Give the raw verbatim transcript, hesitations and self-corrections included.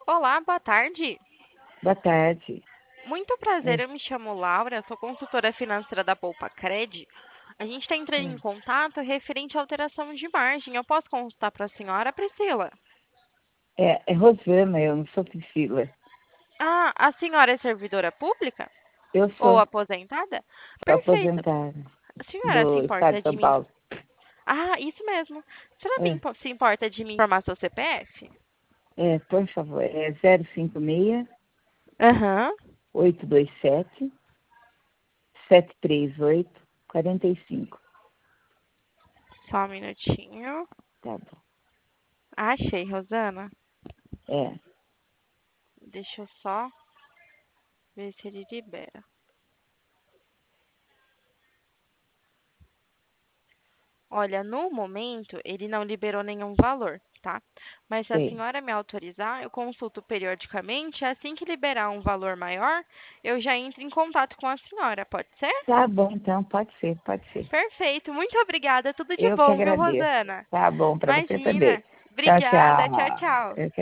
Olá, boa tarde. Boa tarde. Muito prazer, É, eu me chamo Laura, sou consultora financeira da Poupa Cred. A gente está entrando em é, contato referente à alteração de margem. Eu posso consultar para a senhora, Priscila? é, é Rosana, eu não sou Priscila. Ah, a senhora é servidora pública Eu ou sou, aposentada? sou Perfeito. aposentada A senhora se do Estado importa de de São mim? Paulo. Ah, isso mesmo. A senhora me É, impo- se importa de me informar seu C P F? é, por favor, é zero cinco seis, Aham. oito dois sete, sete três oito, quatro cinco. Só um minutinho. Tá bom. Achei, Rosana. É, Deixa eu só ver se ele libera. Olha, no momento ele não liberou nenhum valor, tá? Mas se a sei. senhora me autorizar, eu consulto periodicamente. Assim que liberar um valor maior, eu já entro em contato com a senhora, pode ser? Tá bom, então, pode ser, pode ser. Perfeito, muito obrigada. Tudo de Eu que bom, viu, agradeço. Rosana? Tá bom, para você também. Imagina. Tchau, Obrigada. Tchau, tchau. tchau. Eu que